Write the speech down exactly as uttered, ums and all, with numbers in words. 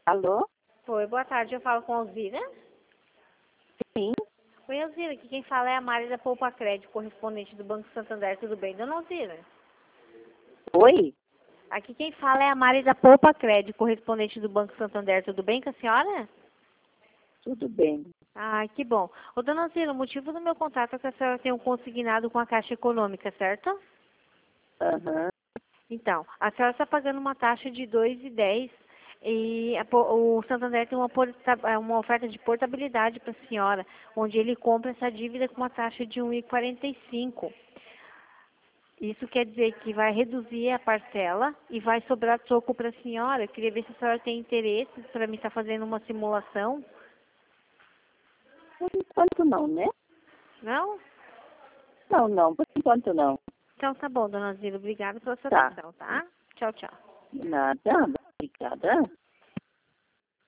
Alô? Oi, boa tarde. Eu falo com a Alzira. Sim. Oi, Alzira. Aqui quem fala é a Mari da Poupa Crédito, correspondente do Banco Santander. Tudo bem, dona Alzira? Oi? Aqui quem fala é a Mari da Poupa Crédito, correspondente do Banco Santander. Tudo bem com a senhora? Tudo bem. Ah, que bom. Ô, dona Alzira, o motivo do meu contato é que a senhora tem um consignado com a Caixa Econômica, certo? Aham. Então, a senhora está pagando uma taxa de dois e dez e a po- o Santander tem uma, porta- uma oferta de portabilidade para a senhora, onde ele compra essa dívida com uma taxa de um e quarenta e cinco. Isso quer dizer que vai reduzir a parcela e vai sobrar troco para a senhora. Eu queria ver se a senhora tem interesse para mim estar fazendo uma simulação. Por enquanto não, né? Não? Não, não, por enquanto não. Então tá bom, dona Zila. Obrigada pela sua Tá. atenção, tá? Tchau, tchau. Nada. Obrigada.